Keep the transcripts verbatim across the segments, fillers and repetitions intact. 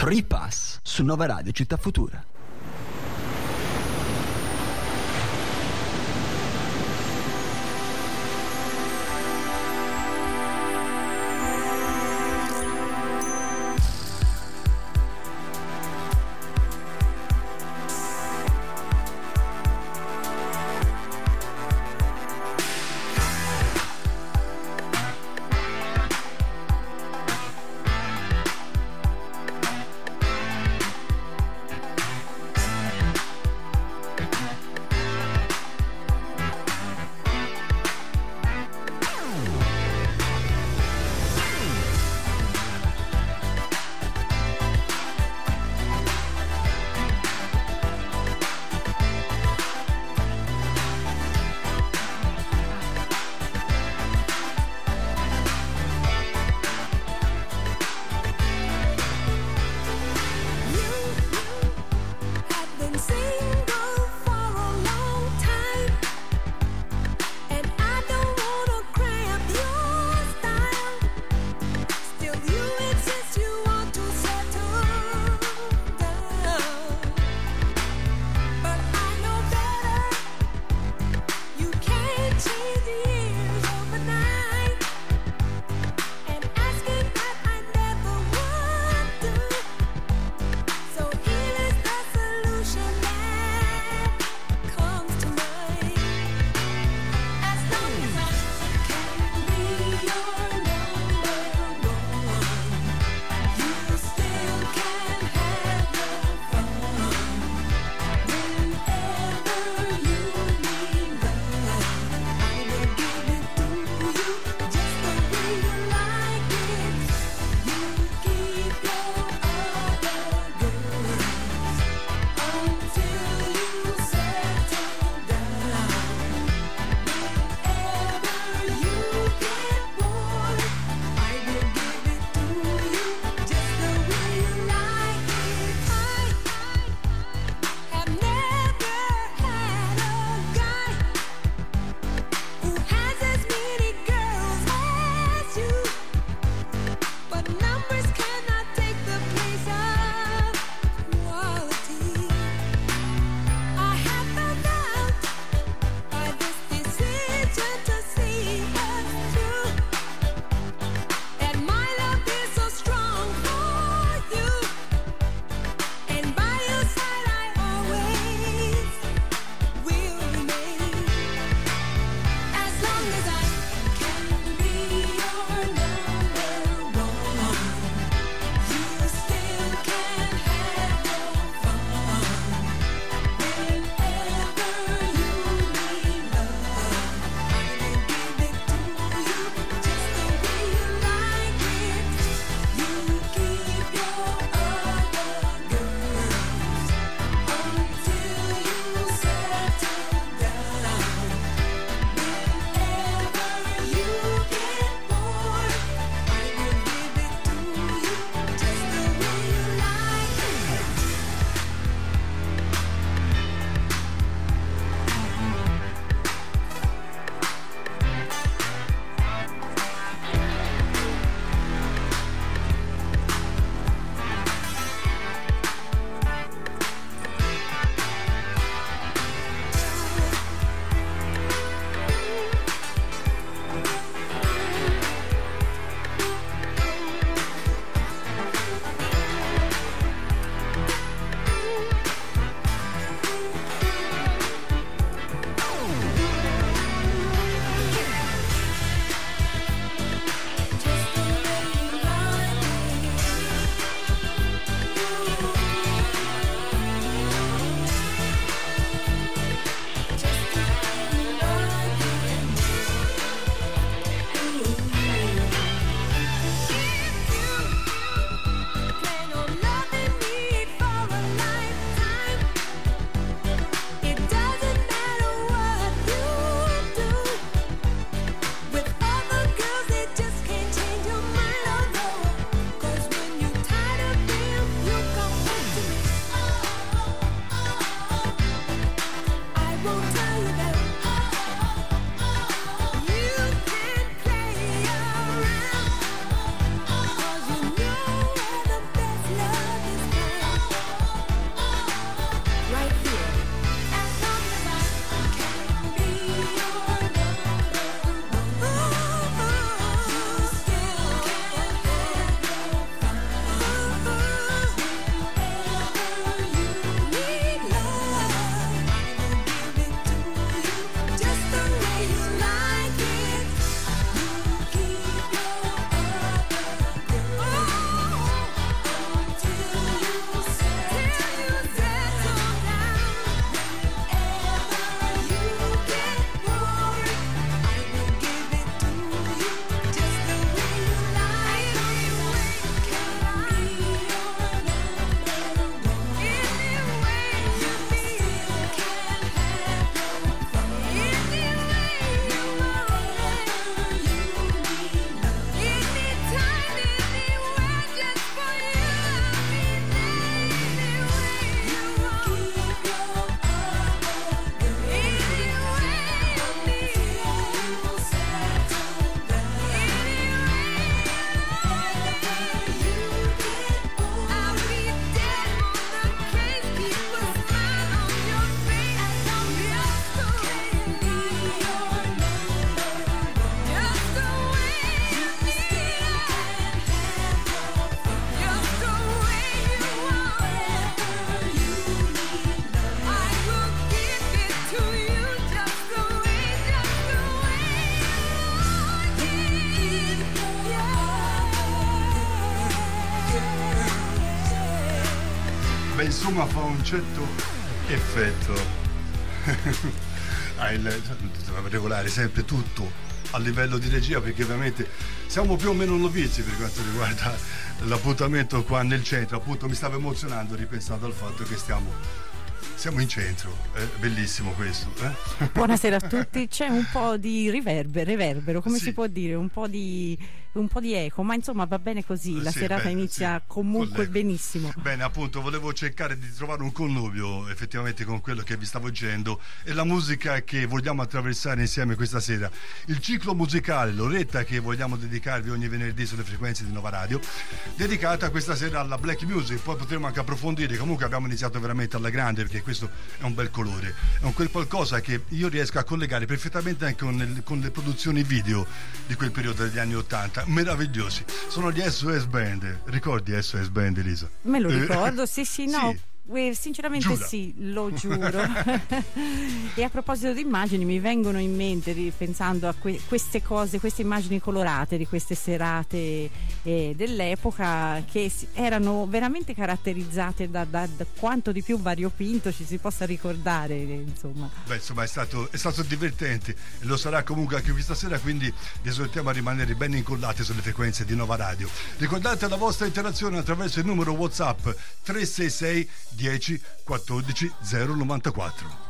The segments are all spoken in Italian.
Ripass su Nova Radio Città Futura. Beh, insomma, fa un certo effetto. Ah, il, deve regolare sempre tutto a livello di regia, perché ovviamente siamo più o meno novizi per quanto riguarda l'appuntamento qua nel centro. Appunto mi stavo emozionando ripensando al fatto che stiamo siamo in centro, è bellissimo questo, eh? Buonasera a tutti. C'è un po' di riverbero, reverbero, come sì. si può dire, un po' di un po' di eco, ma insomma va bene così, la sì, serata beh, inizia sì, comunque benissimo. Bene, appunto, volevo cercare di trovare un connubio effettivamente con quello che vi stavo dicendo e la musica che vogliamo attraversare insieme questa sera. Il ciclo musicale, l'oretta che vogliamo dedicarvi ogni venerdì sulle frequenze di Nova Radio, dedicata questa sera alla black music. Poi potremo anche approfondire, comunque abbiamo iniziato veramente alla grande, perché questo è un bel colore, è un quel qualcosa che io riesco a collegare perfettamente anche con, il, con le produzioni video di quel periodo degli anni ottanta, meravigliosi. Sono gli S O S Band, ricordi S O S Band, Elisa? Me lo ricordo, eh, sì sì, no. Sì. Eh, sinceramente Giura. sì, lo giuro. E a proposito di immagini, mi vengono in mente, pensando a que- queste cose, queste immagini colorate di queste serate eh, dell'epoca, che si- erano veramente caratterizzate da, da, da quanto di più variopinto ci si possa ricordare, insomma. Beh, insomma, è stato, è stato divertente e lo sarà comunque anche questa sera, quindi vi esortiamo a rimanere ben incollati sulle frequenze di Nova Radio. Ricordate la vostra interazione attraverso il numero WhatsApp tre sei sei dieci quattordici zero novantaquattro.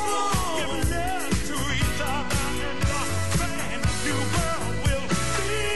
Brand new world will be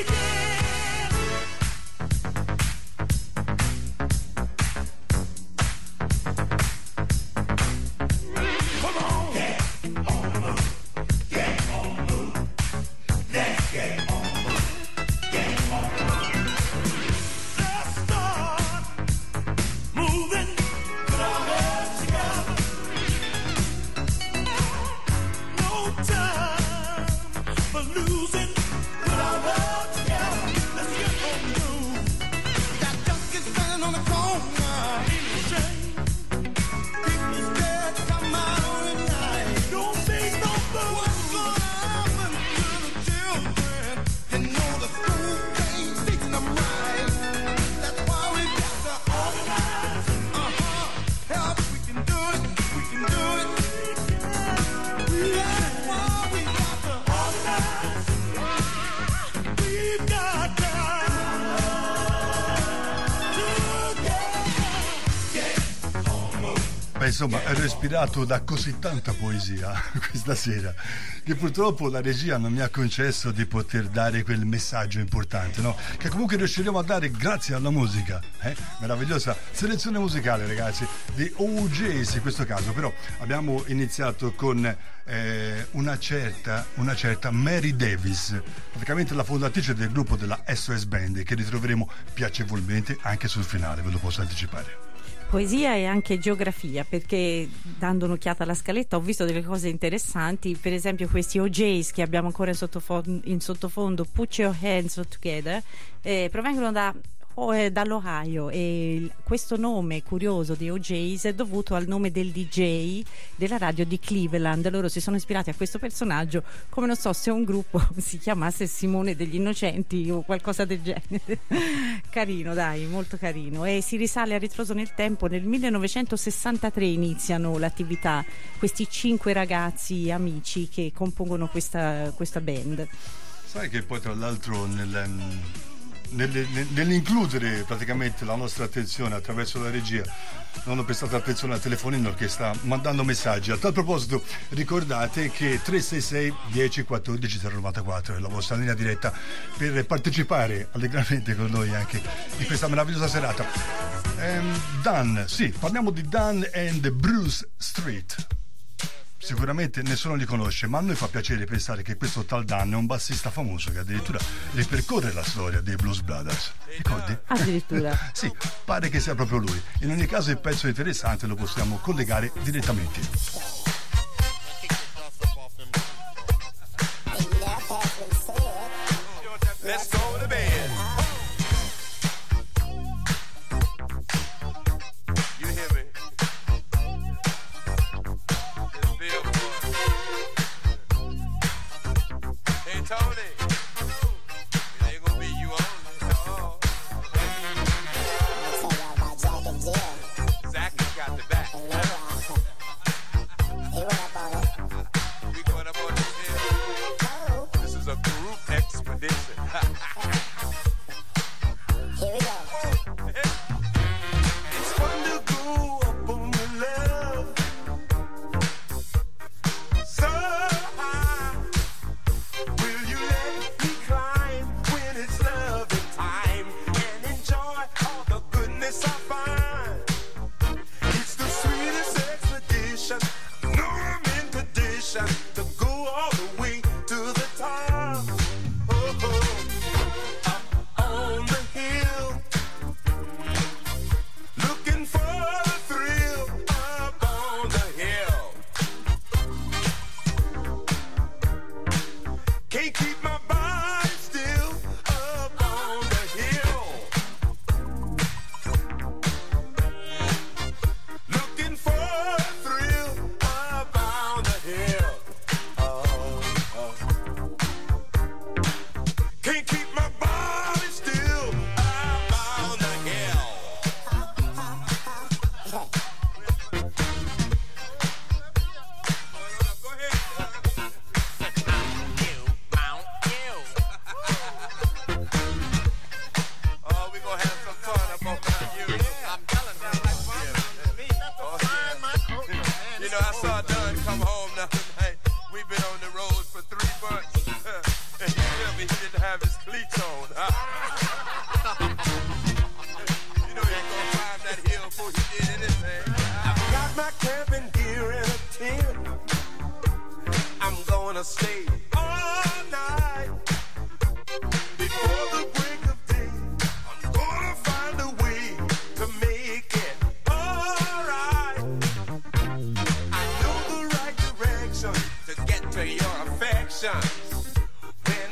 Insomma, ero ispirato da così tanta poesia questa sera che purtroppo la regia non mi ha concesso di poter dare quel messaggio importante, no? Che comunque riusciremo a dare grazie alla musica, eh? Meravigliosa selezione musicale, ragazzi, di O J's in questo caso. Però abbiamo iniziato con eh, una certa una certa Mary Davis, praticamente la fondatrice del gruppo della S O S Band, che ritroveremo piacevolmente anche sul finale, ve lo posso anticipare. Poesia e anche geografia, perché dando un'occhiata alla scaletta ho visto delle cose interessanti, per esempio questi O J's che abbiamo ancora in sottofondo, in sottofondo Put Your Hands Together, eh, provengono da dall'Ohio, e questo nome curioso di O J's è dovuto al nome del D J della radio di Cleveland. Loro si sono ispirati a questo personaggio, come non so se un gruppo si chiamasse Simone degli Innocenti o qualcosa del genere. Carino, dai, molto carino. E si risale a ritroso nel tempo. Nel millenovecentosessantatré iniziano l'attività questi cinque ragazzi amici che compongono questa, questa band. Sai che poi tra l'altro nel nell'includere praticamente la nostra attenzione attraverso la regia non ho prestato attenzione al telefonino che sta mandando messaggi. A tal proposito ricordate che tre sei sei dieci quattordici zero novantaquattro è la vostra linea diretta per partecipare allegramente con noi anche in questa meravigliosa serata. um, Dan, sì, parliamo di Dan and Bruce Street. Sicuramente nessuno li conosce, ma a noi fa piacere pensare che questo tal Dan è un bassista famoso che addirittura ripercorre la storia dei Blues Brothers. Ricordi? Addirittura? Sì, pare che sia proprio lui. In ogni caso il pezzo è interessante, lo possiamo collegare direttamente. Let's go to bed. You hear me? Hey Tony, it ain't gonna be you only. Oh. Zach has got the back. We going up on this hill. This is a group expedition. Here we go. It's fun to go up on the love. So high. Will you let me climb when it's loving time and enjoy all the goodness I find? It's the sweetest expedition. No, I'm in condition to go all the way to the top. Oh, oh. Up on the hill, looking for the thrill. Up on the hill, can't keep my body still. Up on the hill, looking for a thrill. Up on the hill, oh, oh. Can't keep my body still. Up on the hill. Go ahead. You, Mount you. Oh, we gonna have some fun up on Mount you. I'm telling you, like fun. Me. Oh, yeah. You know, I saw Dunn come home the other night. We've been on the road for three months. And he tell me he didn't have his cleats on. You know, he ain't gonna climb that hill before he did anything. I've got my camping gear in a tent. I'm gonna stay all night. Before the break of day, I'm gonna find a way to make it alright. I know the right direction to get to your affection. When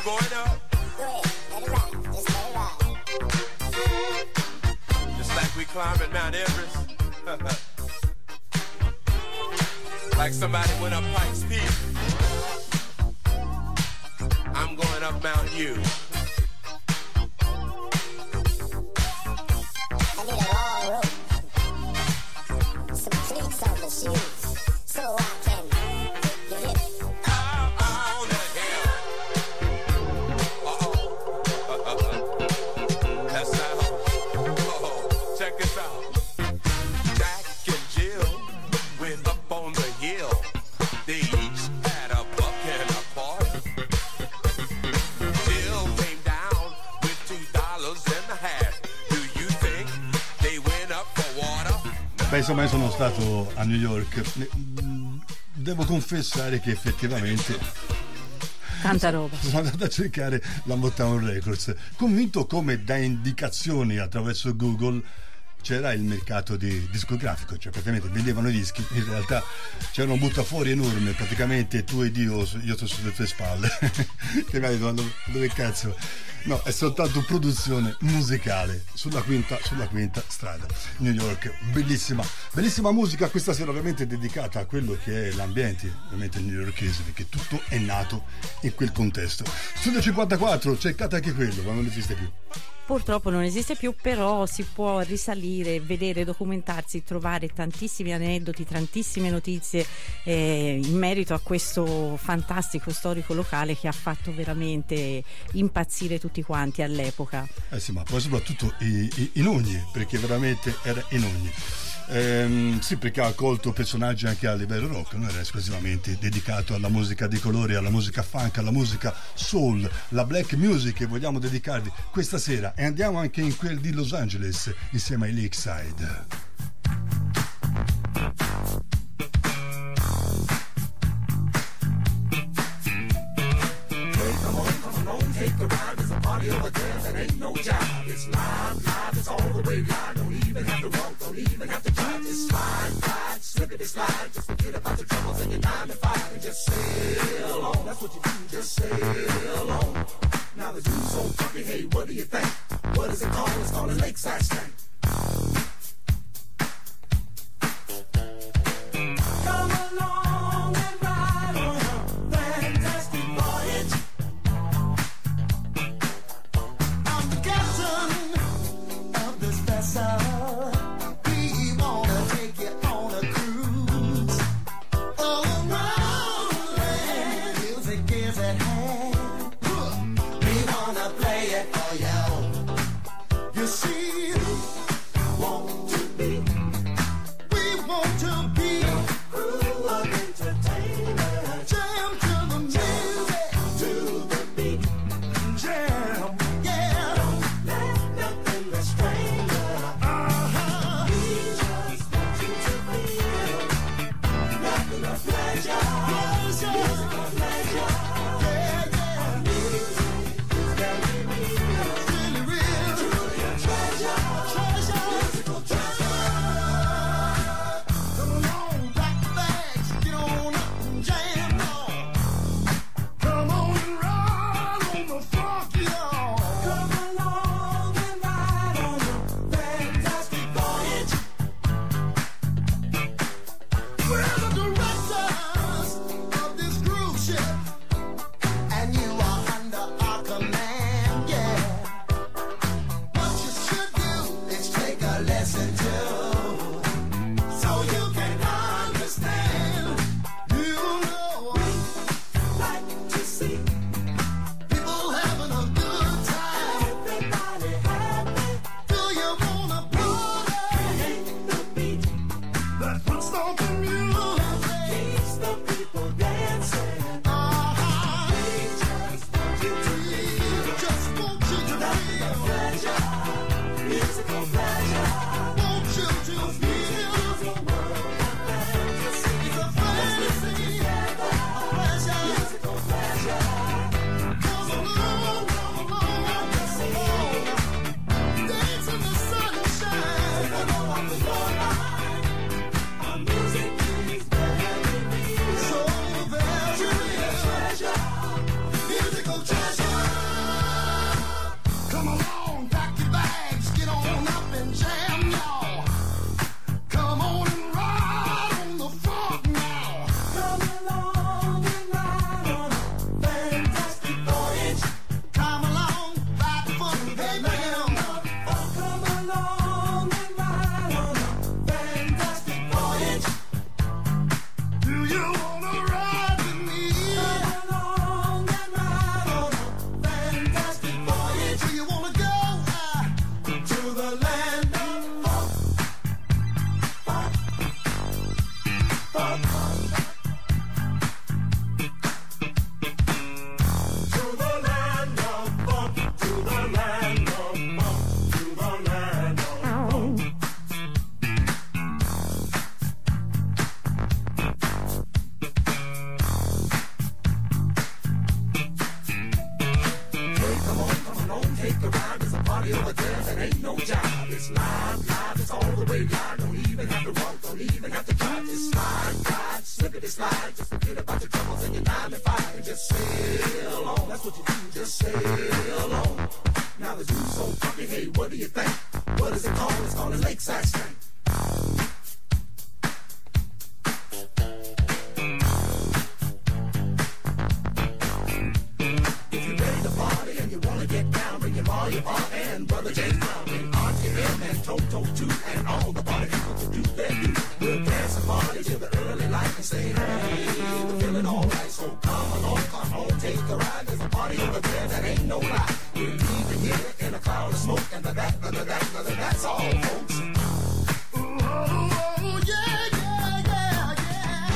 going up. Go ahead, let it ride, just let it ride. Just like we climbing Mount Everest. Like somebody went up Pikes Peak. I'm going up Mount U. I need a long rope, some cleats on the shoes, so I can get hit. Out on the hill. Uh-oh. Uh-oh. That's how. Uh-oh. Check this out. Jack and Jill went up on the hill. They each had a buck and a quarter. Jill came down with two dollars and a half. Do you think they went up for water? Beh, insomma, io sono stato a New York. Devo confessare che effettivamente Tanta roba. sono andato a cercare la Motown Records, convinto come da indicazioni attraverso Google c'era il mercato di discografico, cioè praticamente vendevano i dischi, in realtà c'era un buttafuori enorme, praticamente tu ed io, io sto sulle tue spalle, che mi hai detto dove, dove cazzo? No, è soltanto produzione musicale sulla quinta, sulla quinta strada, New York, bellissima, bellissima musica questa sera, ovviamente dedicata a quello che è l'ambiente, ovviamente newyorkese, perché tutto è nato in quel contesto. Studio cinquantaquattro, cercate anche quello, ma non esiste più. Purtroppo non esiste più, però si può risalire, vedere, documentarsi, trovare tantissimi aneddoti, tantissime notizie eh, in merito a questo fantastico storico locale che ha fatto veramente impazzire tutti quanti all'epoca. Eh sì, ma poi soprattutto i, i, in ogni, perché veramente era in ogni. Ehm, sì, perché ha accolto personaggi anche a livello rock, non era esclusivamente dedicato alla musica di colore, alla musica funk, alla musica soul, la black music che vogliamo dedicarvi questa sera, e andiamo anche in quel di Los Angeles insieme ai Lakeside. party over there that ain't no job. It's live, live, it's all the way live. Don't even have to run, don't even have to drive. Just slide, slide, slippity slide. Just forget about your troubles and your nine to five and just sail on. That's what you do, just sail on. Now the dude's so funky, hey, what do you think? What is it called? It's called a lakeside stank. If you're ready to party and you wanna get down, bring your volume up and Brother James Brown and Auntie M and Toto too and all the party people to do their do. We'll dance and party till the early light and say, hey, we're feeling alright, so come along, come on, take a ride. There's a party over there that ain't no lie. We're leaving here in a cloud of smoke and the that, the that, the that, that's all, folks. Oh, yeah, yeah, yeah, yeah.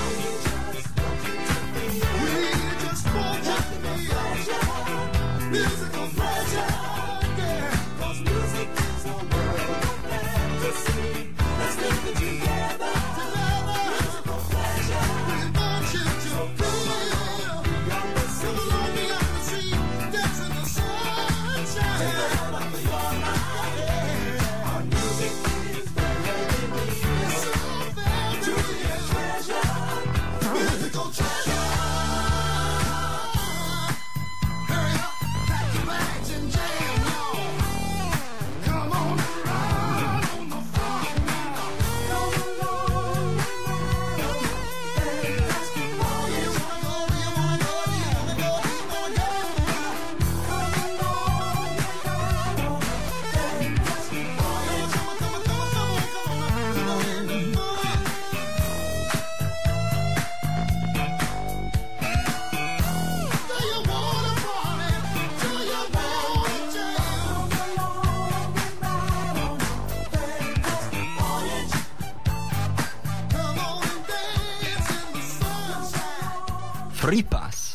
We just want you to be our musical pleasure, yeah. 'Cause music is a world of fantasy. Let's live it together, together. Musical pleasure. We want you to feel beyond the sea, beyond the sea, dance in the sunshine. Take the head off of your mind, yeah. Our music is very real. It's so very to be a treasure, musical treasure. Hurry up, pack your bags and jam, y'all. Come on and ride on the floor now. Come along, and let's get party. You wanna go, do you wanna go, do you wanna go, do you wanna go? Come along, and let's get party. Come on, come on, come on, come on, come on, come on, come on. Do you wanna party? Do you wanna jam? Come along and ride on the thing. Let's get party. Come on and dance in the sunshine. Free Pass.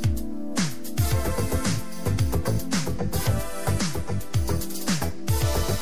Ooh.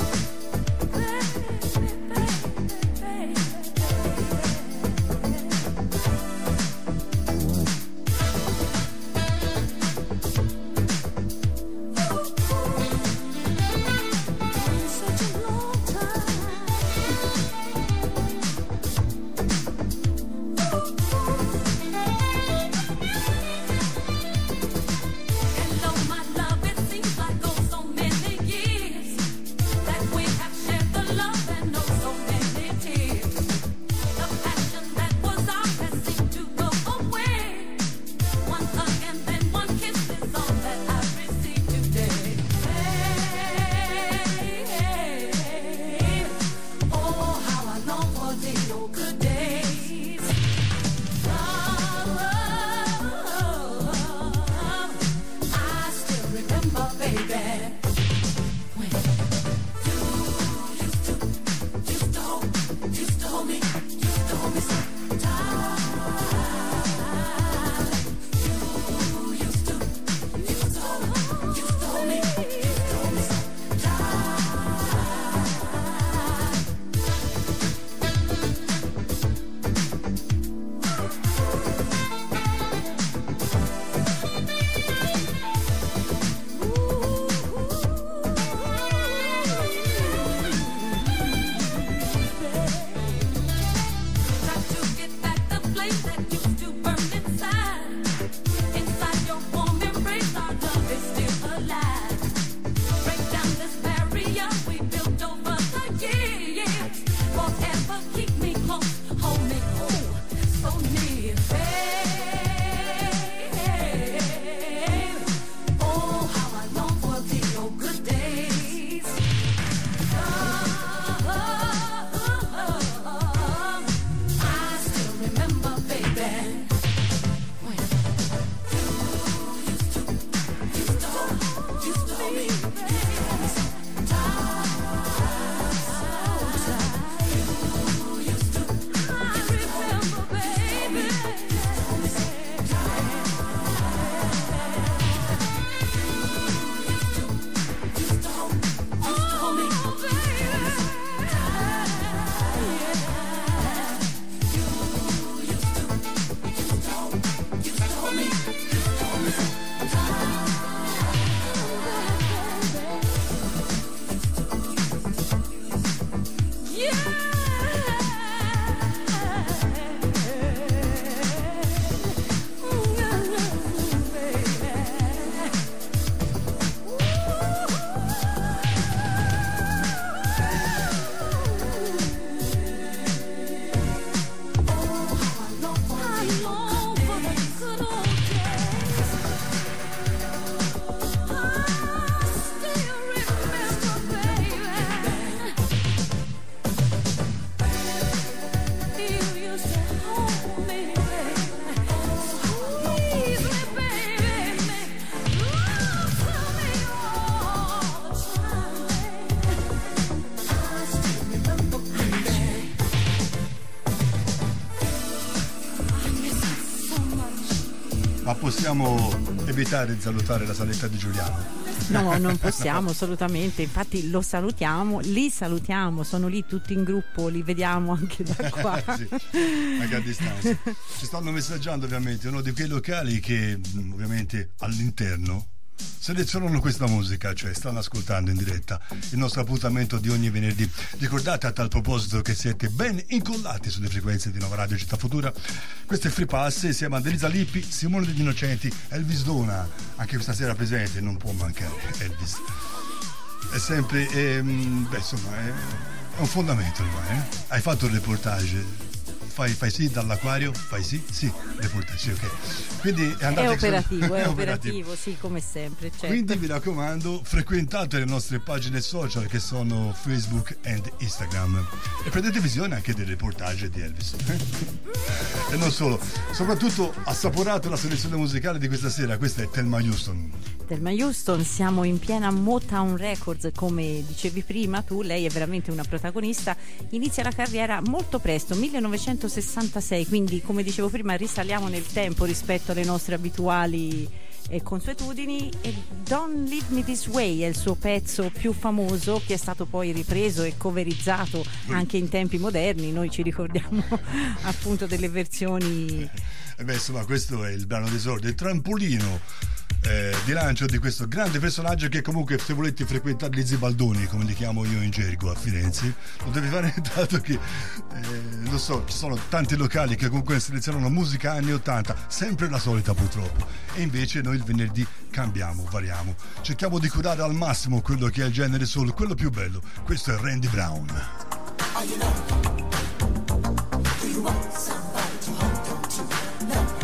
Ma possiamo evitare di salutare la saletta di Giuliano? No, non possiamo assolutamente, infatti lo salutiamo, li salutiamo, sono lì tutti in gruppo, li vediamo anche da qua. Sì, anche a distanza. Ci stanno messaggiando ovviamente uno di quei locali che mh, ovviamente all'interno selezionano questa musica, cioè stanno ascoltando in diretta il nostro appuntamento di ogni venerdì. Ricordate a tal proposito che siete ben incollati sulle frequenze di Nova Radio Città Futura. Questo è Free Pass insieme ad Elisa Lippi, Simone degli Innocenti, Elvis Dona, anche questa sera presente, non può mancare Elvis. È sempre, ehm, beh insomma, è, è un fondamento ormai, eh? Hai fatto il reportage? Fai, fai sì dall'acquario, fai sì, sì, reportage, sì, ok. Quindi è, è operativo, è è operativo, operativo, sì, come sempre. Certo. Quindi vi raccomando, frequentate le nostre pagine social che sono Facebook e Instagram e prendete visione anche dei reportage di Elvis. E non solo, soprattutto assaporate la selezione musicale di questa sera. Questa è Thelma Houston. Thelma Houston, siamo in piena Motown Records, come dicevi prima tu, lei è veramente una protagonista, inizia la carriera molto presto, millenovecentosessantasei, quindi come dicevo prima risaliamo nel tempo rispetto alle nostre abituali eh, consuetudini, e Don't Leave Me This Way è il suo pezzo più famoso, che è stato poi ripreso e coverizzato anche in tempi moderni. Noi ci ricordiamo appunto delle versioni. E beh, insomma, questo è il brano d'esordio, il trampolino eh, di lancio di questo grande personaggio che comunque, se volete frequentare gli Zibaldoni, come li chiamo io in gergo a Firenze, lo devi fare, dato che eh, lo so, ci sono tanti locali che comunque selezionano musica anni ottanta, sempre la solita purtroppo, e invece noi il venerdì cambiamo, variamo, cerchiamo di curare al massimo quello che è il genere soul, quello più bello. Questo è Randy Brown. Are you lonely? Do you want somebody to hold on to? Lonely.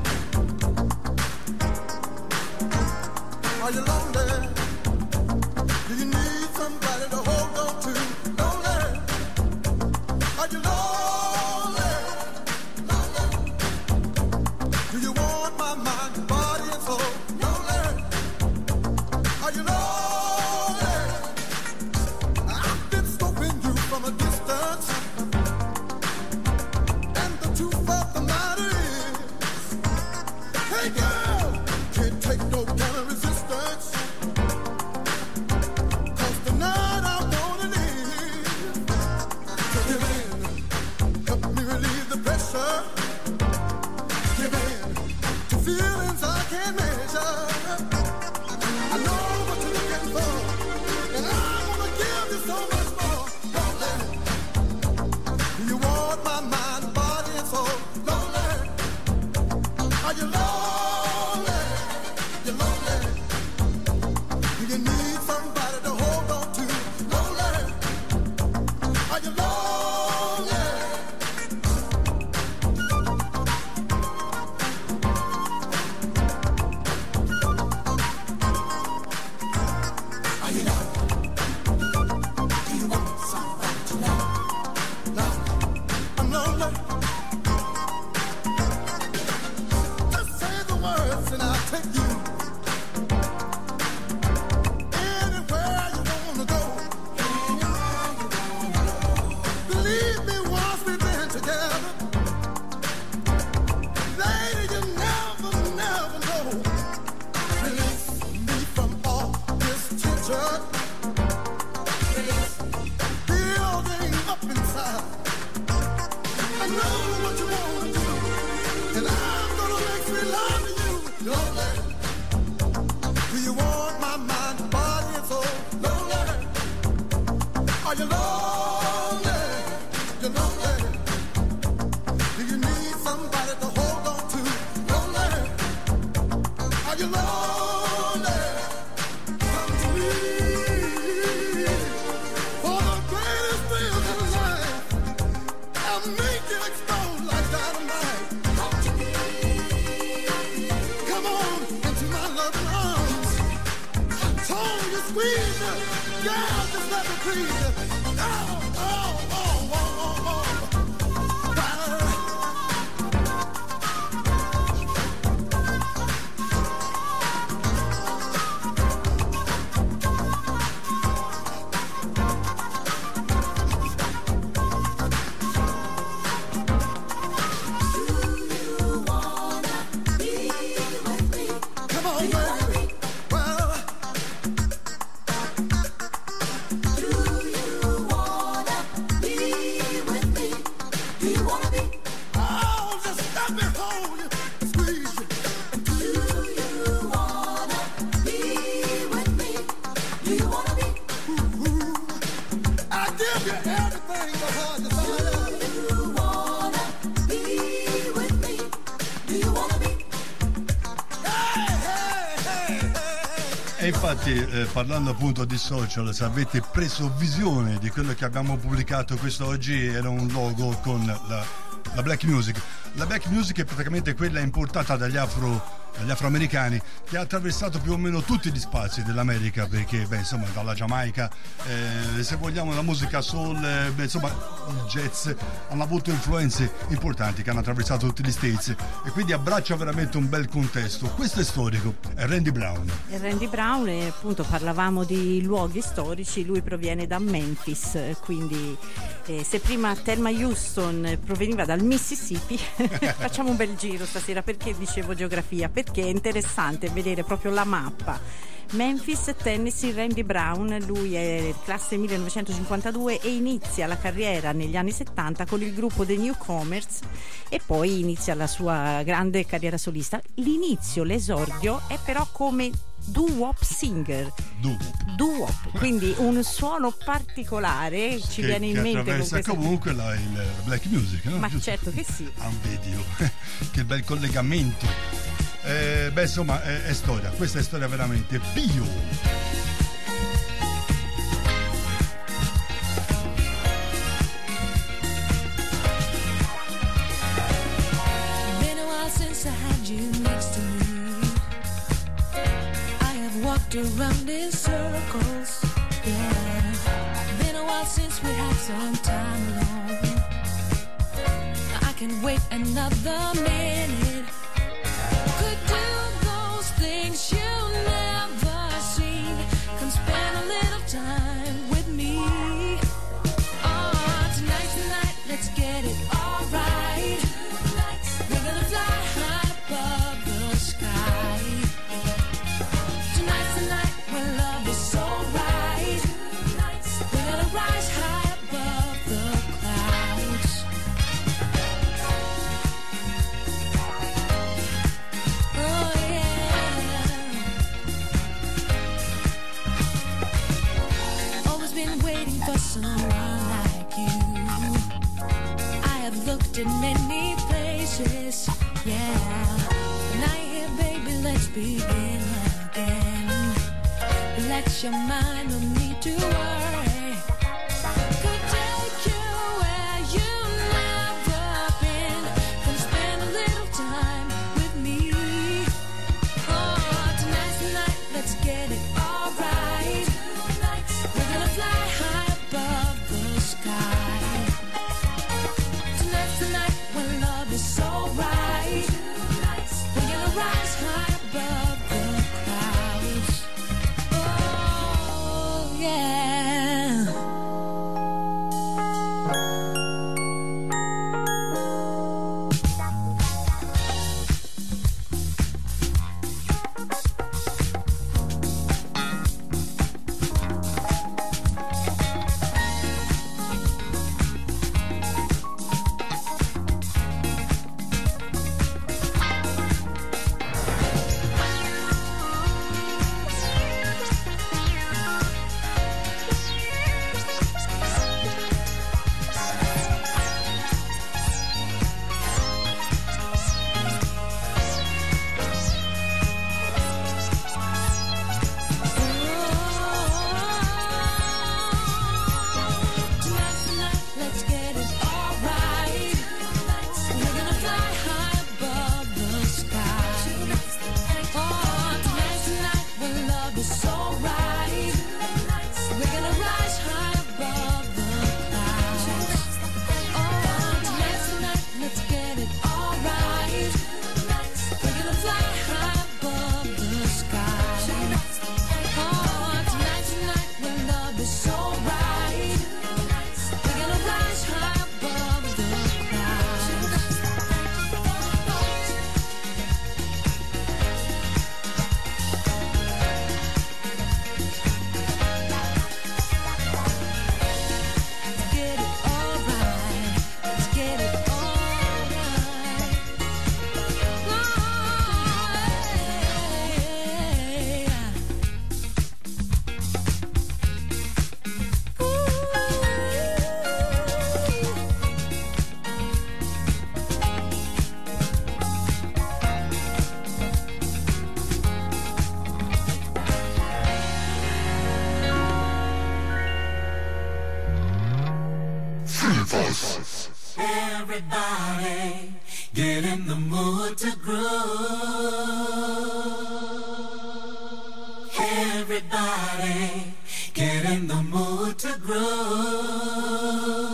Are you lonely? Do you need somebody to hold on to? Lonely. Are you lonely? Lonely. Do you want my mind, body, and soul? Lonely. Are you lonely? I've been scoping you from a distance, and the truth of the matter is, hey girl, can't take no kind of resistance, 'cause tonight I wanna live. So give in, help me relieve the pressure. Give in to feelings I can't measure. I know what you're looking for, and I wanna give you so much more. Lonely. Do you want my mind, body, and soul? Lonely. Are you lonely? You're lonely. Do you need somebody to hold on to? Lonely. Are you lonely? Are you lonely? Do you want somebody to love? Lonely. I'm lonely. Just say the words and I'll take you anywhere you wanna go. Believe me, once we've been together, lady, you never, never know. Release me from all this tension, building up inside. I know what you wanna do, and I'm gonna make sweet love to you. Lonely. Do you want my mind, body, and soul? Lonely. Are you lonely? You're lonely. Do you need somebody to hold on to? Lonely. Are you lonely? Come to me for the greatest thrill in life. I'll make you explode like dynamite. Come to me. Come on into my loving arms. Tone you squeeze you. Girl, just let me breathe you. Oh, oh, oh, oh, oh, oh. Do you wanna be E infatti eh, parlando appunto di social, se avete preso visione di quello che abbiamo pubblicato quest'oggi, era un logo con la, la black music. La black music è praticamente quella importata dagli afro gli afroamericani, che ha attraversato più o meno tutti gli spazi dell'America, perché beh, insomma dalla Giamaica, eh, se vogliamo la musica soul, eh, beh, insomma il jazz, hanno avuto influenze importanti che hanno attraversato tutti gli States, e quindi abbraccia veramente un bel contesto. Questo è storico, è Randy Brown. E Randy Brown, e appunto parlavamo di luoghi storici, lui proviene da Memphis, eh, quindi eh, se prima Thelma Houston proveniva dal Mississippi, facciamo un bel giro stasera. Perché dicevo geografia? Perché è interessante vedere proprio la mappa. Memphis, Tennessee, Randy Brown, lui è classe millenovecentocinquantadue e inizia la carriera negli anni settanta con il gruppo The Newcomers e poi inizia la sua grande carriera solista. L'inizio, l'esordio è però come doo-wop singer. Doo-wop. Doo-wop, quindi un suono particolare ci che, viene in che mente con attraversa questa... comunque la, il black music, no? Ma Giusto? certo che sì. Ah, vedi, che bel collegamento. Eh, beh, insomma, è, è storia, questa è storia veramente Pio. Been a while since I had you next to me. I have walked around in circles. Yeah. Been a while since we had some time alone. I can wait another minute. Could do those things you've never seen. Come spend a little time with me. Oh, tonight, tonight, let's get it all right. We're gonna fly high above the sky. Tonight, tonight, when love is so right. We're gonna rise high above the clouds. Oh yeah. Always been waiting for someone like you. I have looked in many places, yeah. And I hear, baby, let's begin again. Let your mind, no need to worry. Could take you where you've never been. Come spend a little time with me. Oh, tonight, tonight, let's get it all right. We're gonna fly high above the sky. Tonight, tonight, when love is so right. We're gonna rise high above the clouds. Oh, yeah. Everybody, get in the mood to groove. Everybody, get in the mood to groove.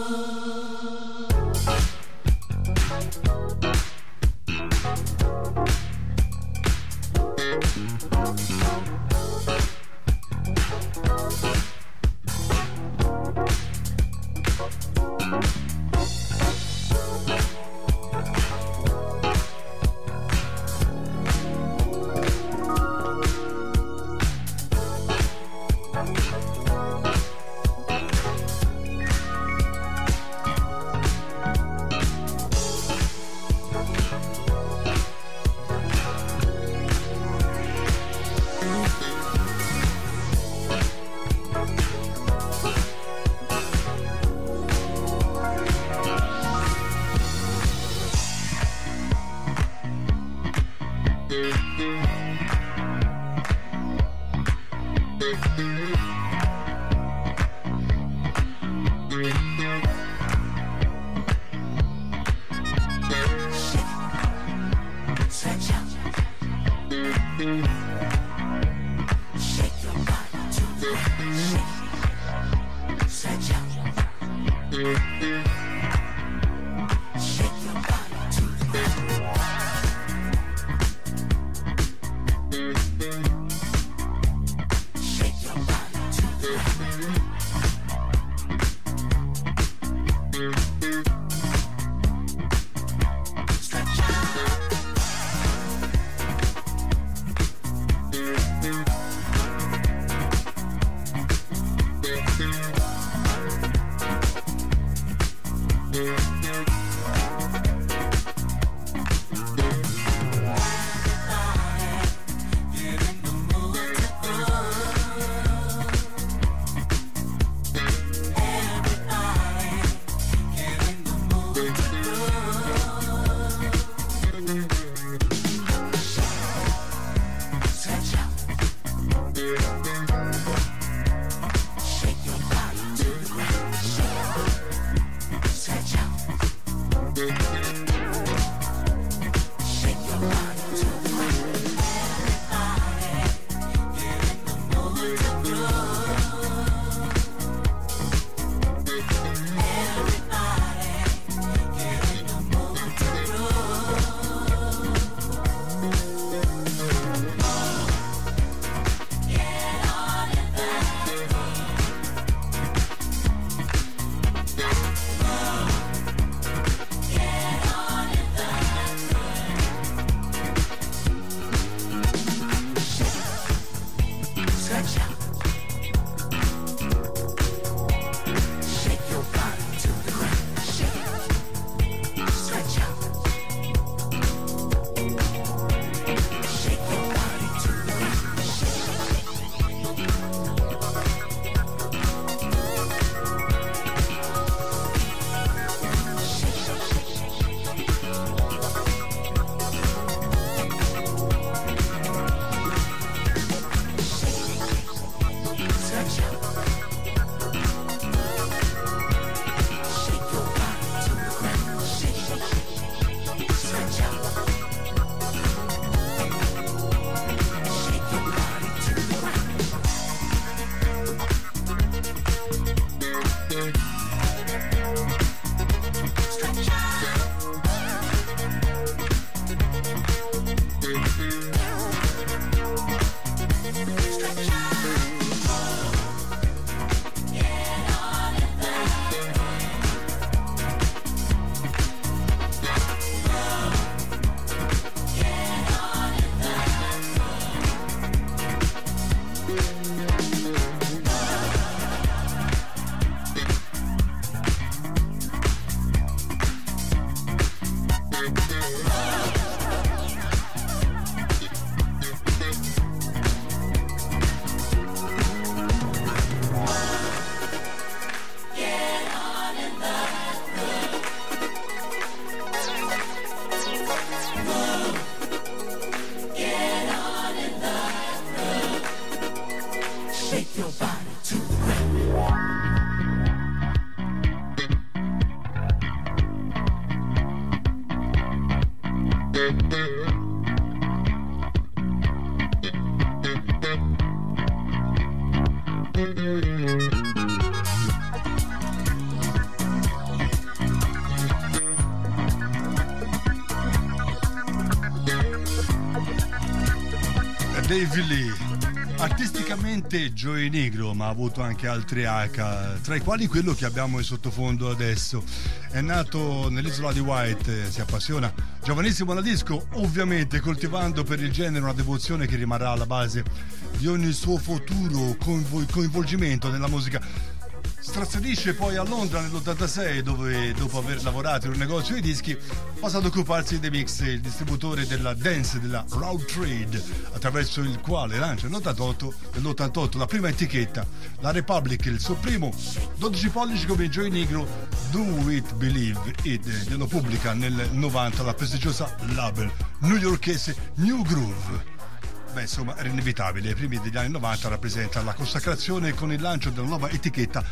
Dave Lee, artisticamente Joey Negro, ma ha avuto anche altri H, tra i quali quello che abbiamo in sottofondo adesso. È nato nell'isola di White, si appassiona giovanissimo alla disco, ovviamente coltivando per il genere una devozione che rimarrà alla base di ogni suo futuro coinvol- coinvolgimento nella musica. Si trasferisce poi a Londra nell'ottantasei, dove dopo aver lavorato in un negozio di dischi passa ad occuparsi dei mix, il distributore della dance della Raw Trade, attraverso il quale lancia nell'ottantotto, nell'ottantotto la prima etichetta, la Republic, il suo primo dodici pollici come Joey Negro, Do It Believe It, e lo pubblica nel novanta la prestigiosa label newyorkese New Groove. Beh, insomma, era inevitabile. I primi degli anni novanta rappresenta la consacrazione con il lancio della nuova etichetta,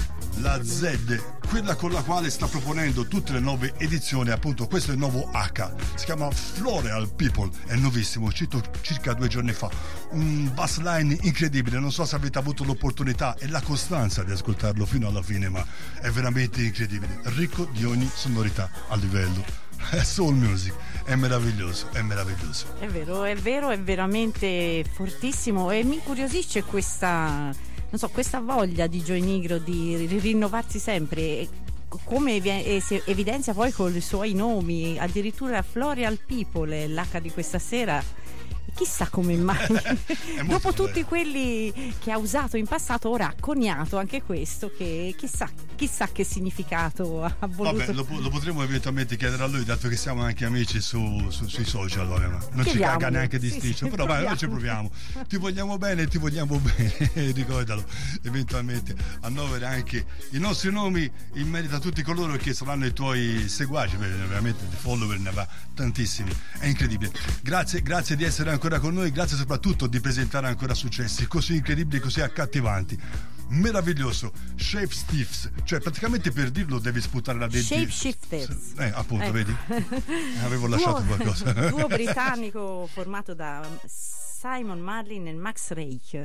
la Z, quella con la quale sta proponendo tutte le nuove edizioni. Appunto, questo è il nuovo H, si chiama Floreal People, è nuovissimo, cito circa due giorni fa. Un bassline incredibile, non so se avete avuto l'opportunità e la costanza di ascoltarlo fino alla fine, ma è veramente incredibile, ricco di ogni sonorità a livello. È soul music, è meraviglioso, è meraviglioso. È vero, è vero, è veramente fortissimo e mi incuriosisce questa, non so, questa voglia di Joey Negro di rinnovarsi sempre, come evi- si evidenzia poi con i suoi nomi, addirittura Floreal People, l'H di questa sera. Chissà come mai dopo tutti quelli che ha usato in passato ora ha coniato anche questo, che chissà chissà che significato ha voluto. Vabbè, lo, lo potremo eventualmente chiedere a lui, dato che siamo anche amici su, su, sui social, vabbè, ma non ci caga neanche di sì, striscio, sì, però vai, noi ci proviamo, ti vogliamo bene, ti vogliamo bene. Ricordalo, eventualmente annovere anche i nostri nomi in merito a tutti coloro che saranno i tuoi seguaci, veramente di follower ne va tantissimi, è incredibile. Grazie, grazie di essere ancora con noi, grazie soprattutto di presentare ancora successi così incredibili, così accattivanti. Meraviglioso. Shape Stiffs, cioè praticamente per dirlo devi sputare la denti. Shape Shifters. Eh, appunto, ecco. Vedi? Avevo lasciato duo, qualcosa. Duo britannico formato da Simon Marlin e Max Reich.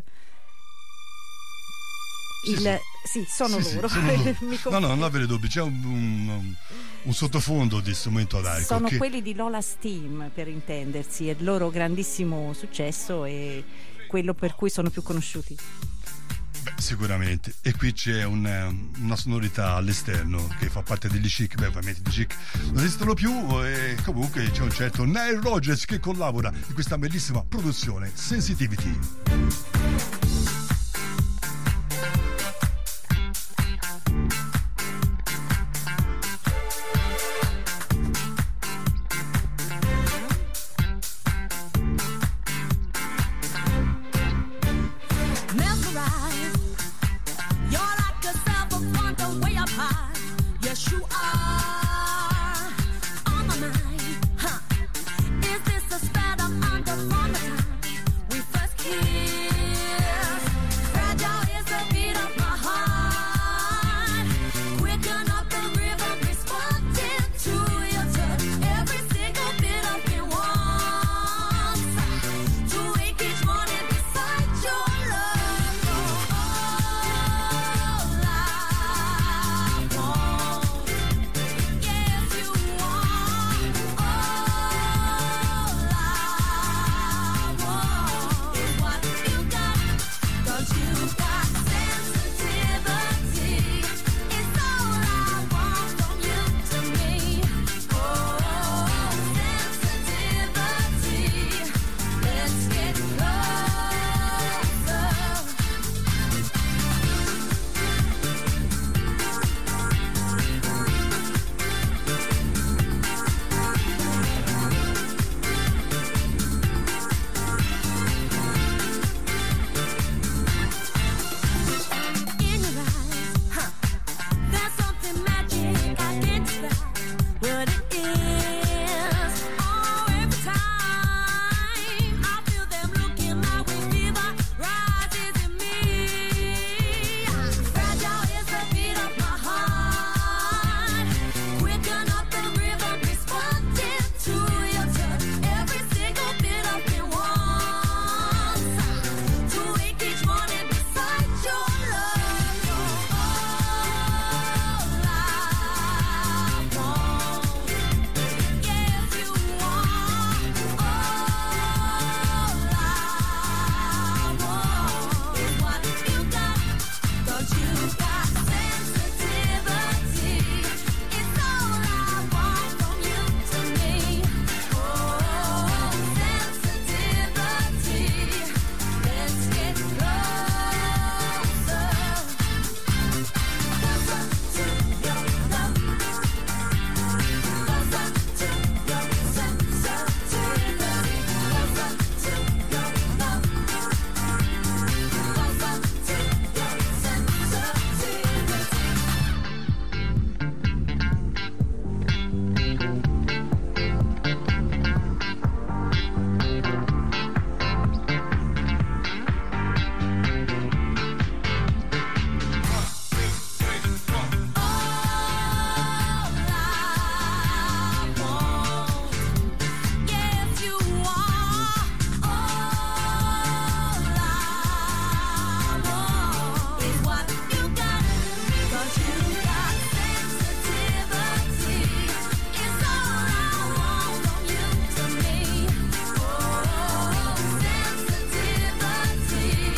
Il, sì, sì. sì, sono sì, loro. Sì, sono loro. Mi no, no, non avere dubbi, c'è un, un, un sottofondo di strumento ad arco. Sono che... quelli di Lola Steam, per intendersi, è il loro grandissimo successo e quello per cui sono più conosciuti. Beh, sicuramente. E qui c'è un, una sonorità all'esterno che fa parte degli Chic. Beh, ovviamente gli Chic non esistono più, e comunque c'è un certo Nile Rodgers che collabora in questa bellissima produzione Sensitivity. Is this a spell I'm under from the time we first kissed?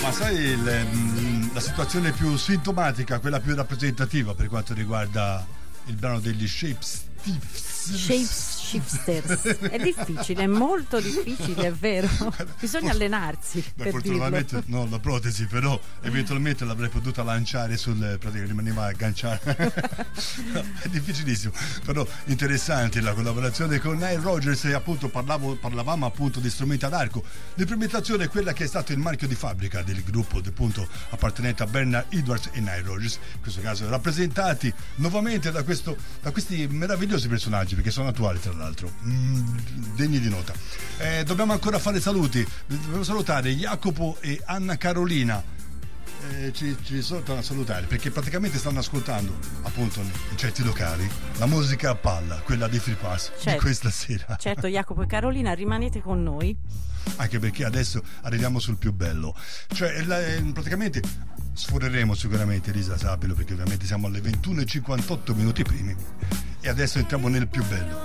Ma sai il, mm, la situazione più sintomatica, quella più rappresentativa per quanto riguarda il brano degli Shapes Shapeshifters è difficile, è molto difficile, è vero, bisogna allenarsi. Beh, per fortunatamente dirlo. no, la protesi, però eventualmente l'avrei potuta lanciare sul, praticamente rimaneva agganciata. No, è difficilissimo, però interessante la collaborazione con Nile Rodgers. E appunto parlavo, parlavamo appunto di strumenti ad arco. L'implementazione è quella che è stato il marchio di fabbrica del gruppo, appunto appartenente a Bernard Edwards e Nile Rodgers, in questo caso rappresentati nuovamente da, questo, da questi meravigliosi personaggi, perché sono attuali tra l'altro, mm, degni di nota. Eh, dobbiamo ancora fare saluti, dobbiamo salutare Jacopo e Anna Carolina, eh, ci, ci soltano a salutare perché praticamente stanno ascoltando appunto in certi locali la musica a palla, quella dei Free Pass, certo, di questa sera. Certo, Jacopo e Carolina, rimanete con noi, anche perché adesso arriviamo sul più bello, cioè la, praticamente sforeremo sicuramente, Elisa, sappilo, perché ovviamente siamo alle ventuno e cinquantotto minuti primi e adesso entriamo nel più bello.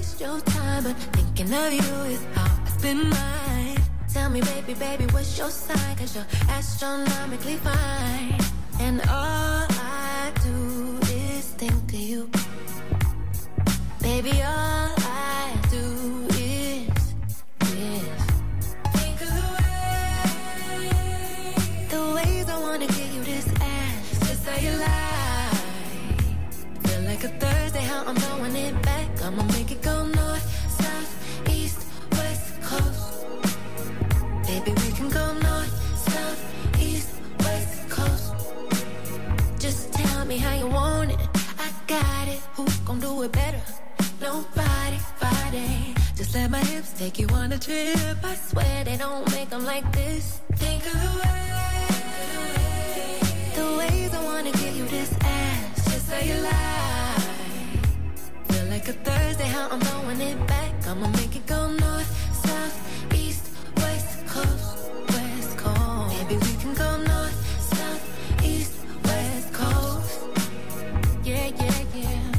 Tell me, baby, baby, what's your sign? Cause you're astronomically fine. And all I do is think of you. Baby, all I do is, is think of the way, the ways I wanna give you this ass. Just how you lie. Feel like a Thursday, how I'm throwing it back. I'ma make it go north, south, east, west coast. Baby, we can go north, south, east, west coast. Just tell me how you want it. I got it. Who's gonna do it better? Nobody, body. Just let my hips take you on a trip. I swear they don't make them like this. Think of the way, the ways I wanna give you this ass. Just how you lie. Feel like a Thursday, how I'm throwing it back. I'ma make it go north, south, east, west coast, west coast. Maybe we can go north, south, east, west coast. Yeah, yeah, yeah.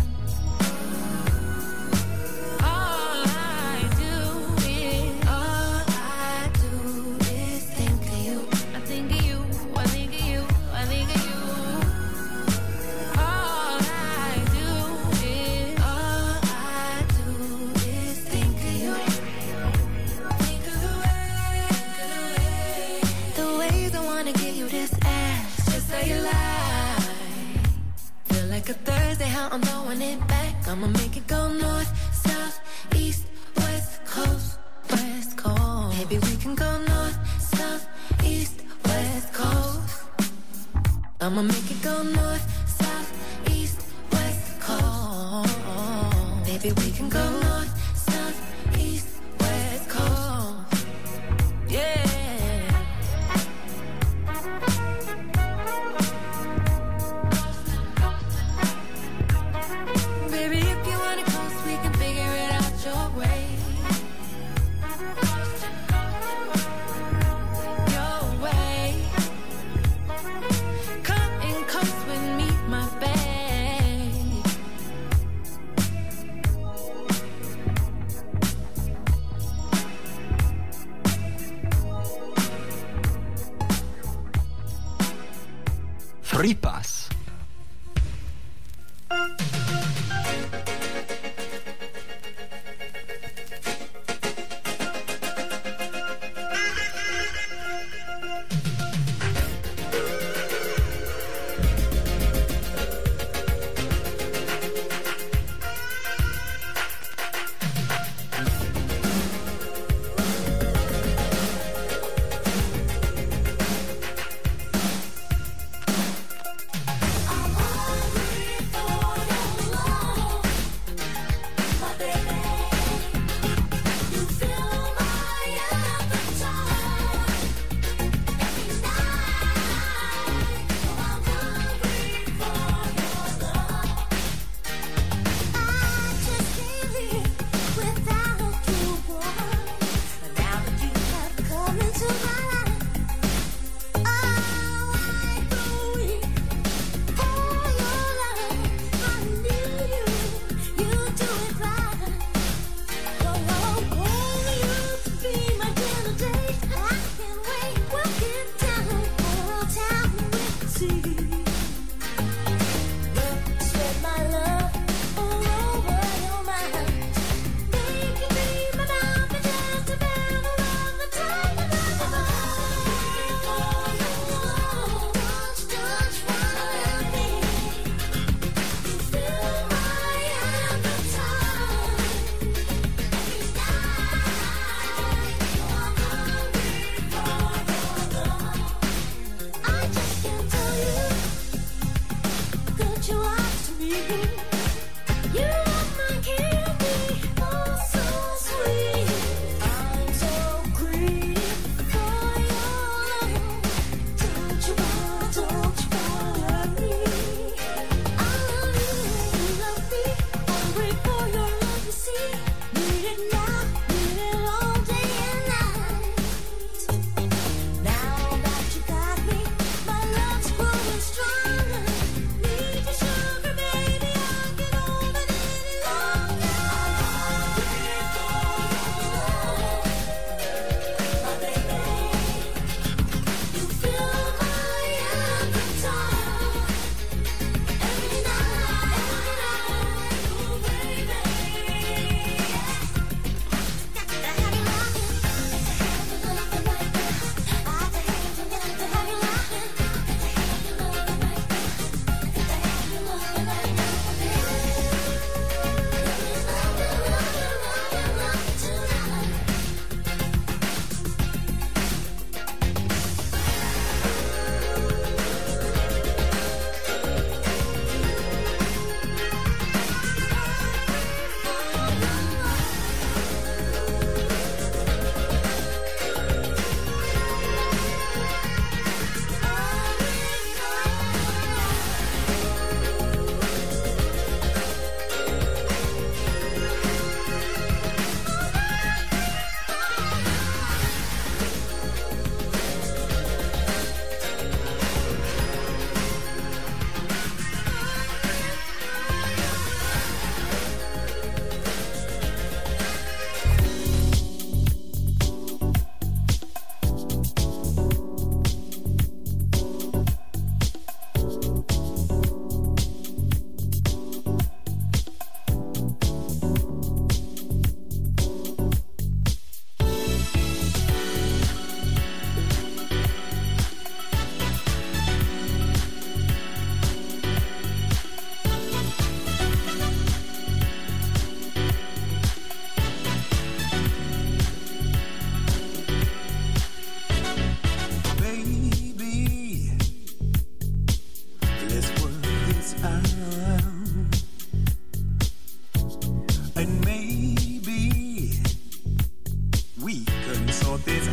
All I do is, all I do is think of you. I think of you, I think of you, I think of you. All I do is, all I do is think of you. Think of the way, the ways I wanna give you this ass. Just how you lie. Feel like a Thursday, how I'm throwing it back. I'ma make it go north, south, east, west coast, west coast. Maybe we can go north, south, east, west coast. I'ma make it go north, south, east, west coast. Maybe we can go north, south, east, west coast. Yeah. Baby, if you want it close, we can figure it out your way. Your way. Come and coast with me, my babe. Free Pass.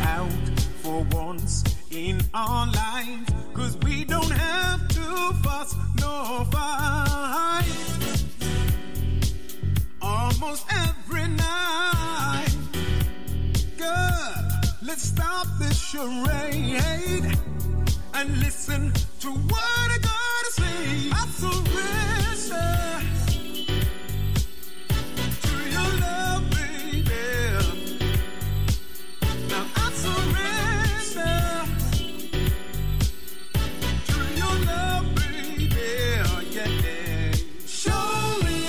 out for once in our lives, 'cause we don't have to fuss nor fight almost every night. Girl, let's stop this charade and listen to what I gotta say. I surrender to your love, baby. Now I surrender to your love, baby. Yeah. Show me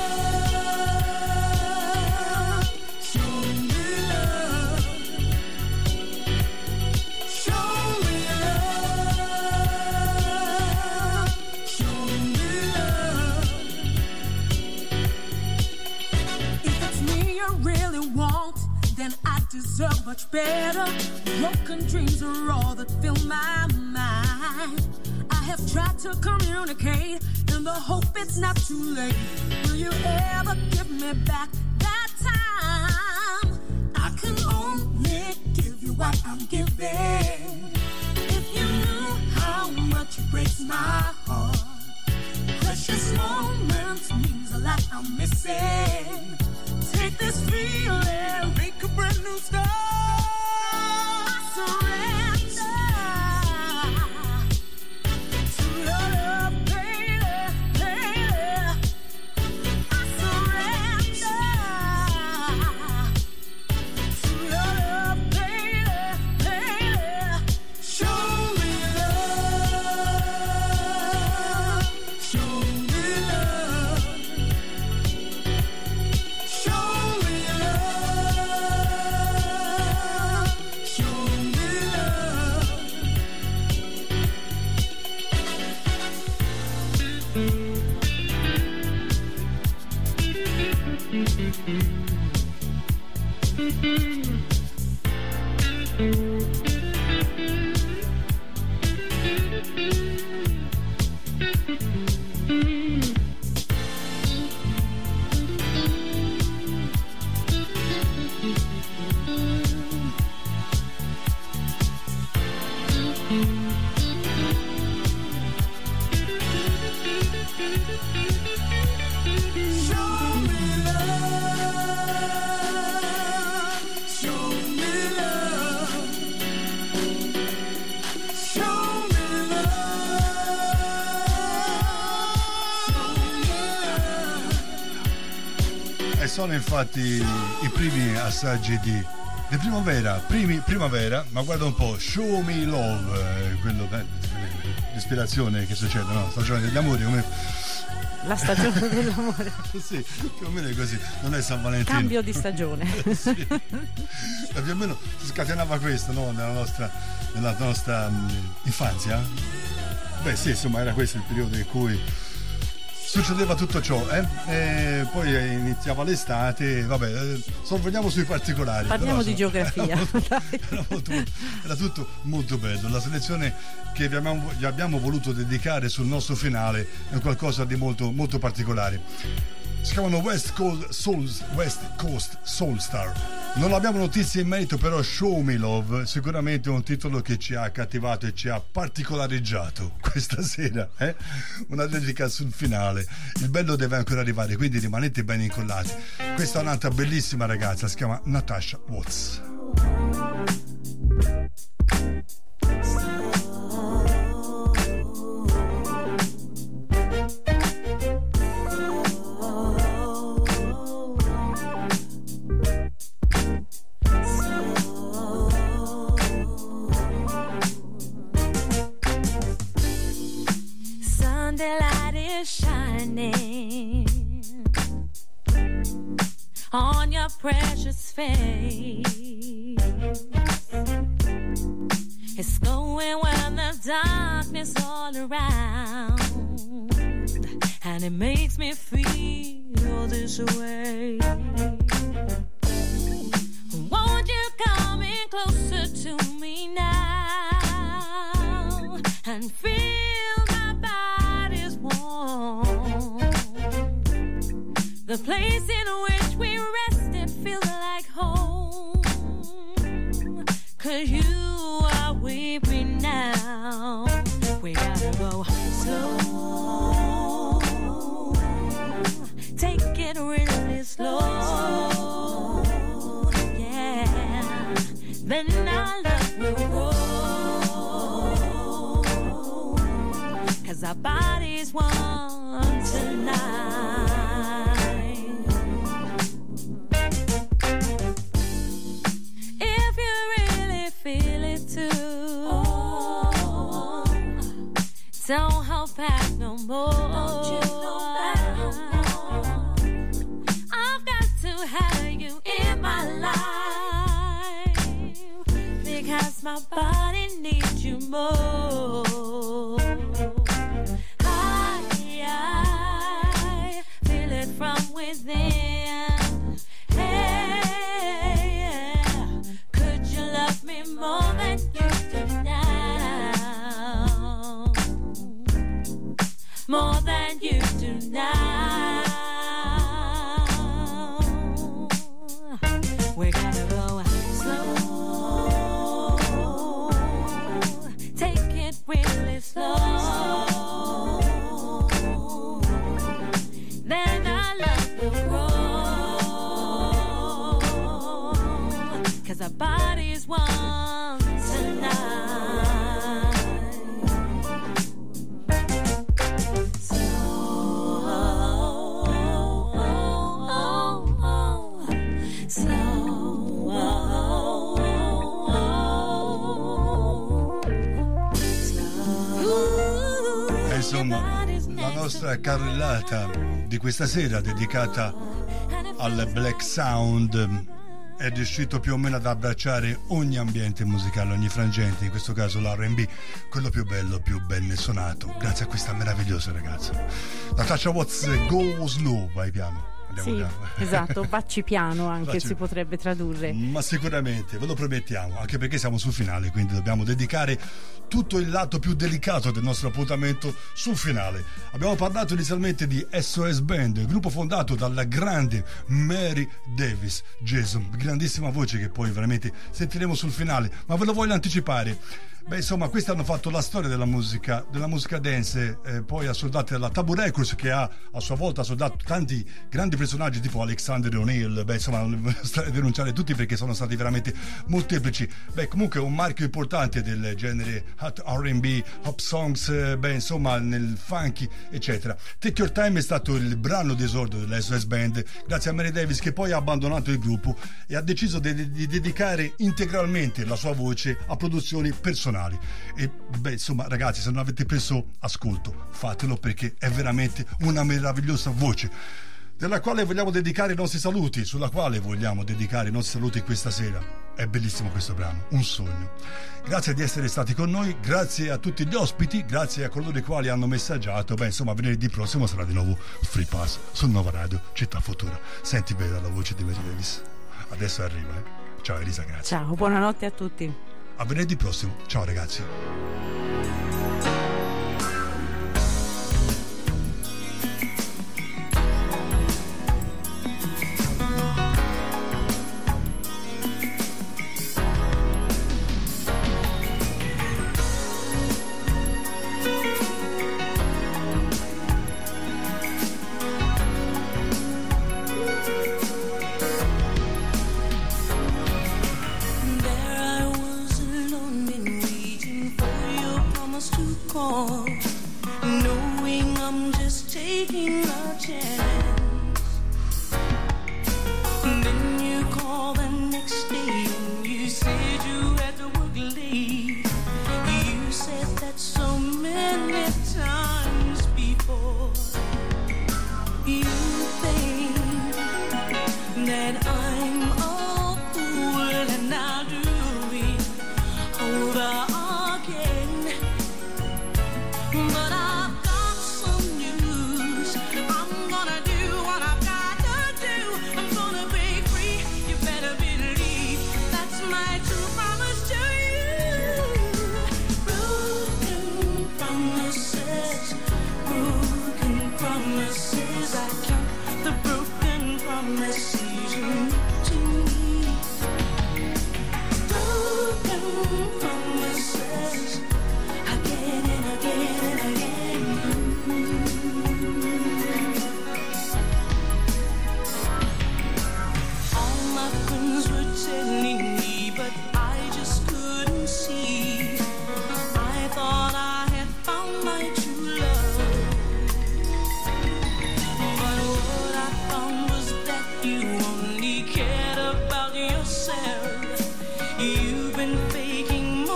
love. Show me love. Show me love. Show me love. If it's me you really want, then I deserve much better. Broken dreams are all that fill my mind. I have tried to communicate in the hope it's not too late. Will you ever give me back that time? I can only give you what I'm giving. If you knew how much it breaks my heart, precious moments means a lot I'm missing. Take this feeling, make a brand new start. I surrender to your love, baby, baby. I surrender to your love, baby, baby. Show me love. Show me love. Show me love. Show me love. Show me love. Show me love. Show me love. E sono infatti i primi assaggi di, di primavera, primi primavera, ma guarda un po', Show Me Love, eh, quello, eh, l'ispirazione che succede, no? Stagione degli amori, come La stagione dell'amore. sì, più o meno è così, non è San Valentino. Cambio di stagione. Sì. E più o meno si scatenava questo, no? Nella nostra, nella nostra mh, infanzia. Beh sì, insomma era questo il periodo in cui succedeva tutto ciò, eh? E poi iniziava l'estate, vabbè, eh, sorvoliamo sui particolari. Parliamo però, di geografia. Era, molto, era, molto, era tutto molto bello. La selezione che vi abbiamo, vi abbiamo voluto dedicare sul nostro finale è qualcosa di molto, molto particolare. Si chiamano West Coast Soul, West Coast Soul Star. Non abbiamo notizie in merito, però Show Me Love sicuramente è un titolo che ci ha accattivato e ci ha particolareggiato questa sera, eh? Una dedica sul finale. Il bello deve ancora arrivare, quindi rimanete ben incollati. Questa è un'altra bellissima ragazza, si chiama Natasha Watts. Shining on your precious face. It's going when there's darkness all around, and it makes me feel this way. Won't you come in closer to me now and feel my body's warm? The place in which we rested feels like home. 'Cause 'cause you are with me now. We gotta go slow, take it really slow, yeah, then our love will grow, 'cause our bodies one tonight. If you really feel it too, don't hold back no more. Don't you hold back no more. I've got to have you in my life, because my body needs you more. I, I feel it from within. Hey, yeah. Could you love me more than you do now? More than you do now. We're gonna go slow, take it really slow, then our love will grow, 'cause our bodies one tonight. E insomma, la nostra carrellata di questa sera dedicata al Black Sound è riuscito più o meno ad abbracciare ogni ambiente musicale, ogni frangente, in questo caso l'R and B, quello più bello, più ben suonato, grazie a questa meravigliosa ragazza. Natasha Watts, Go Slow, vai piano. Sì, esatto, vacci piano anche Vacci- si potrebbe tradurre. Ma sicuramente, ve lo promettiamo, anche perché siamo sul finale, quindi dobbiamo dedicare tutto il lato più delicato del nostro appuntamento sul finale. Abbiamo parlato inizialmente di S O S Band, il gruppo fondato dalla grande Mary Davis, Jason, grandissima voce che poi veramente sentiremo sul finale, ma ve lo voglio anticipare. Beh, insomma, questi hanno fatto la storia della musica, della musica dance, eh, poi ha soldato la Tabu Records, che ha a sua volta soldato tanti grandi personaggi tipo Alexander O'Neill. Beh, insomma, non stare a denunciare tutti perché sono stati veramente molteplici. Beh, comunque un marchio importante del genere hot R and B, hop songs, eh, beh, insomma, nel funky, eccetera. Take Your Time è stato il brano d'esordio della S O S Band, grazie a Mary Davis, che poi ha abbandonato il gruppo e ha deciso di, di dedicare integralmente la sua voce a produzioni personali. E beh, insomma, ragazzi, se non avete preso ascolto, fatelo, perché è veramente una meravigliosa voce, della quale vogliamo dedicare i nostri saluti, sulla quale vogliamo dedicare i nostri saluti questa sera. È bellissimo questo brano, un sogno. Grazie di essere stati con noi, grazie a tutti gli ospiti, grazie a coloro i quali hanno messaggiato. Beh, insomma, venerdì prossimo sarà di nuovo Free Pass sul Nova Radio Città Futura. Senti bene la voce di Mary Davis. Adesso arriva, eh. Ciao Elisa, grazie. Ciao, buonanotte a tutti. A venerdì prossimo. Ciao ragazzi. There I was alone and waiting for you.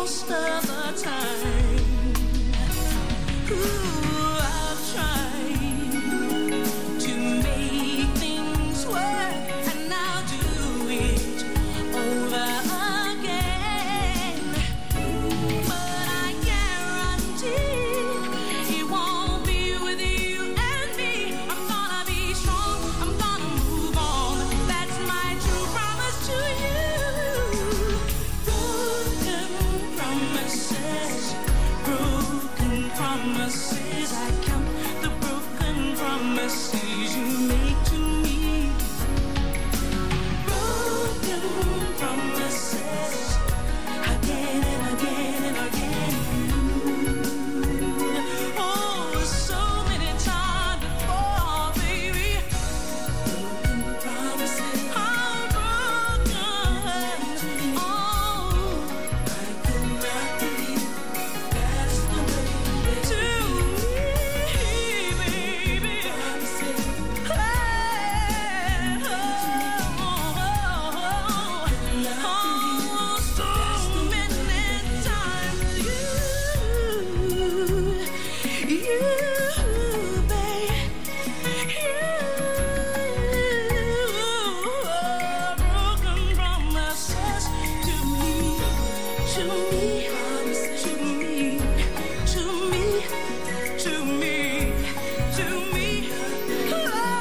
most of the time. Ooh, I've tried to make things work, and I'll do it over again. But I guarantee it won't be with you and me. I'm gonna be strong, I'm gonna move on. That's my true promise to you. Broken promises, broken promises. I count the broken promises you make to me. Broken promises, again and again and again. Oh, so many times before, baby. Broken promises, I'm broken. Oh, I could not believe that's the way to me, baby. Promises, hey, oh, oh, oh, so many times you, you, babe, you, broken promises to me, to me, to me, to me, to me, to me. Oh,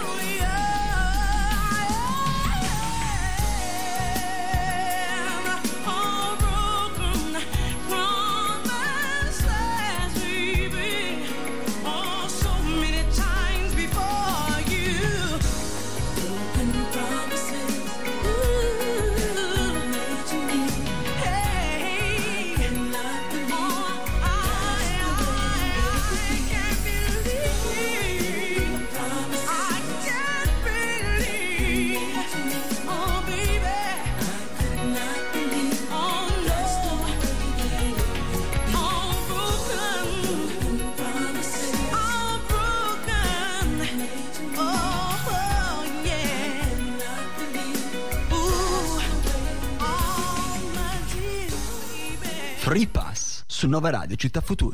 yeah. Oh, broken promises, baby. Oh, so many times before you. Broken promises, ooh, made to me. Hey, cannot believe. Oh, I, I, I can't believe. Promises, I can't believe. Oh, baby, I could not believe. Oh, no. Oh, broken promises, oh, broken. Oh, oh, yeah. Ooh, oh, my dear baby. Free Pass su Nova Radio Città Futura.